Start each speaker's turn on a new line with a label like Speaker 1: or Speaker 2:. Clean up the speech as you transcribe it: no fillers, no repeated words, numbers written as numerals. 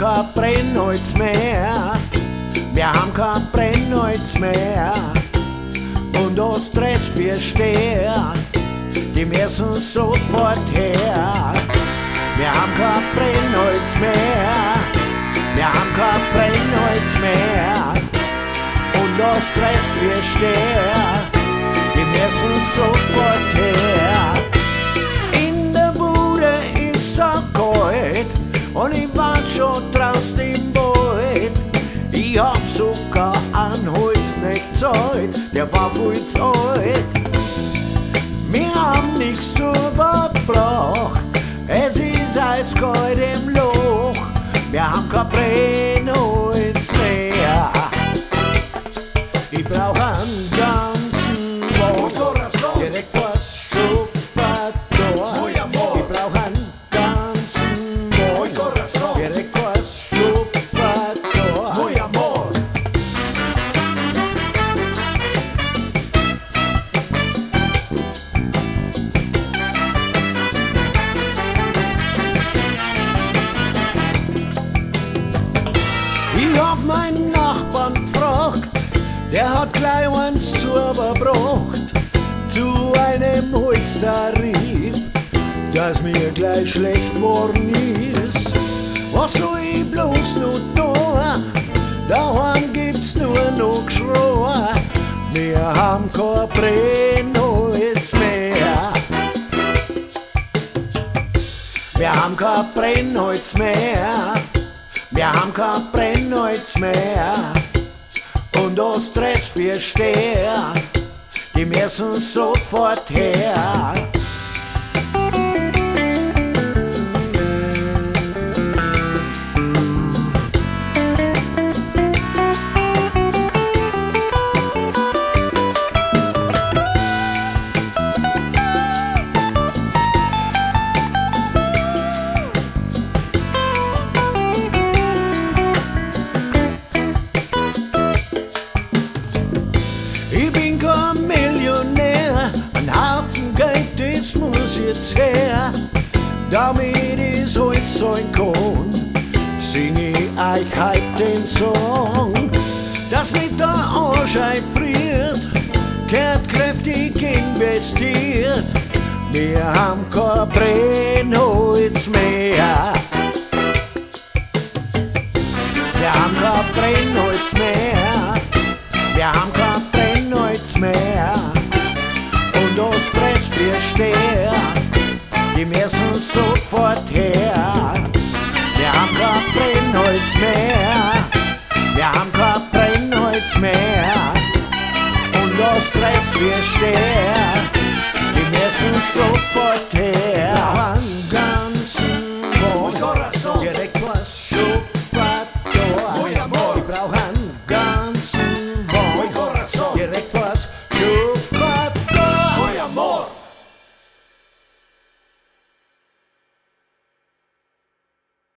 Speaker 1: kein Brennholz mehr, wir haben kein Brennholz mehr. Und das Stress wir stehen, die müssen sofort her. Wir haben kein Brennholz mehr, wir haben kein Brennholz mehr. Und das Stress wir stehen, die müssen sofort her. In der Bude ist so kalt und ich war schon draußen im Wald. Ich hab sogar einen Holzknecht gezahlt, der war viel zu alt. Wir haben nichts zu verbraucht, es ist eiskalt im Loch. Wir haben kein Brennholz mehr. Ich brauch einen ganzen Wagen, direkt was Schupfert da. Ich brauch einen ganzen Wagen, direkt was Schupfert da. Ich hab meinen Nachbarn gefragt, der hat gleich eins zugebracht, zu einem Holztarif, dass mir gleich schlecht worden ist. Was soll ich bloß noch tun? Daheim gibt's nur noch Geschrei. Wir haben kein Brennholz mehr. Wir haben kein Brennholz mehr. Wir haben kein Brennholz mehr. Und das Stress wir stehen, die müssen sofort her. Ich bin kein Millionär, ein Haufen Geld, das muss jetzt her. Damit ich Holz sein kann, sing ich euch heut den Song. Dass nicht der Arsch friert, kehrt kräftig investiert. Wir haben kein Brennholz mehr. Wir haben kein Brennholz mehr. Wir haben kein Brennholz mehr. Und das Stress wir stehen, die müssen sofort her. Wir haben kein Brennholz mehr. Wir haben kein Brennholz mehr. Und das Stress wir stehen, die müssen sofort her.